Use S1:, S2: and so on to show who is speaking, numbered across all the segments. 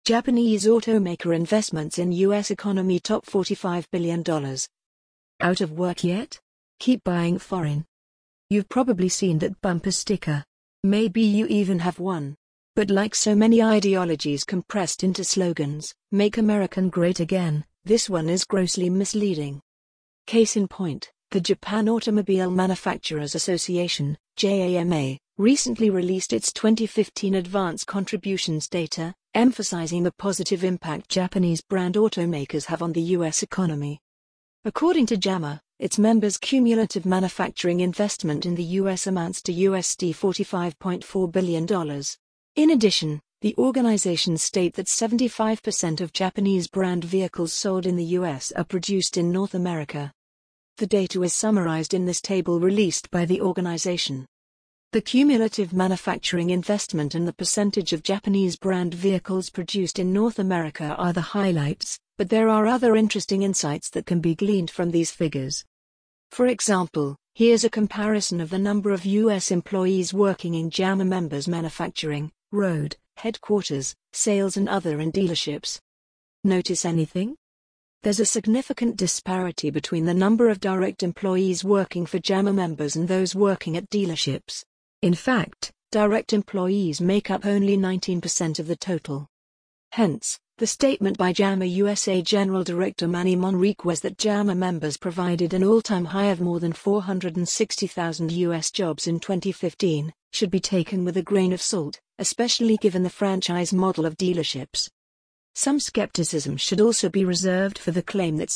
S1: Japanese automaker investments in U.S. economy top $45 billion. Out of work yet? Keep buying foreign. You've probably seen that bumper sticker. Maybe you even have one. But like so many ideologies compressed into slogans, "Make American Great Again," this one is grossly misleading. Case in point, the Japan Automobile Manufacturers Association, JAMA, recently released its 2015 advance contributions data, emphasizing the positive impact Japanese brand automakers have on the U.S. economy. According to JAMA, its members' cumulative manufacturing investment in the U.S. amounts to $45.4 billion. In addition, the organizations state that 75% of Japanese brand vehicles sold in the U.S. are produced in North America. The data is summarized in this table released by the organization. The cumulative manufacturing investment and the percentage of Japanese brand vehicles produced in North America are the highlights, but there are other interesting insights that can be gleaned from these figures. For example, here's a comparison of the number of U.S. employees working in JAMA members' manufacturing, road, headquarters, sales and other in dealerships. Notice anything? There's a significant disparity between the number of direct employees working for JAMA members and those working at dealerships. In fact, direct employees make up only 19% of the total. Hence, the statement by JAMA USA General Director Manny Manriquez that JAMA members provided an all-time high of more than 460,000 U.S. jobs in 2015, should be taken with a grain of salt, especially given the franchise model of dealerships. Some skepticism should also be reserved for the claim that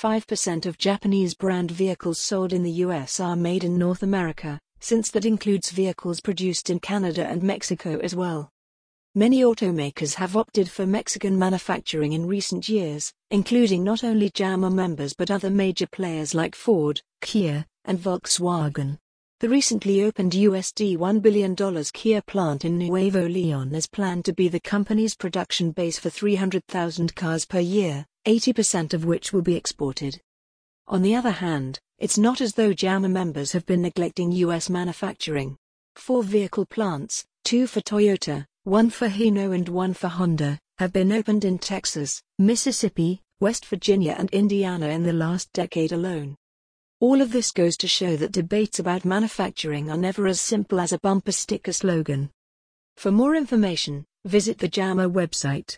S1: 75% of Japanese brand vehicles sold in the U.S. are made in North America, since that includes vehicles produced in Canada and Mexico as well. Many automakers have opted for Mexican manufacturing in recent years, including not only JAMA members but other major players like Ford, Kia, and Volkswagen. The recently opened $1 billion Kia plant in Nuevo Leon is planned to be the company's production base for 300,000 cars per year, 80% of which will be exported. On the other hand, it's not as though JAMA members have been neglecting U.S. manufacturing. 4 vehicle plants, 2 for Toyota, 1 for Hino and 1 for Honda, have been opened in Texas, Mississippi, West Virginia and Indiana in the last decade alone. All of this goes to show that debates about manufacturing are never as simple as a bumper sticker slogan. For more information, visit the JAMA website.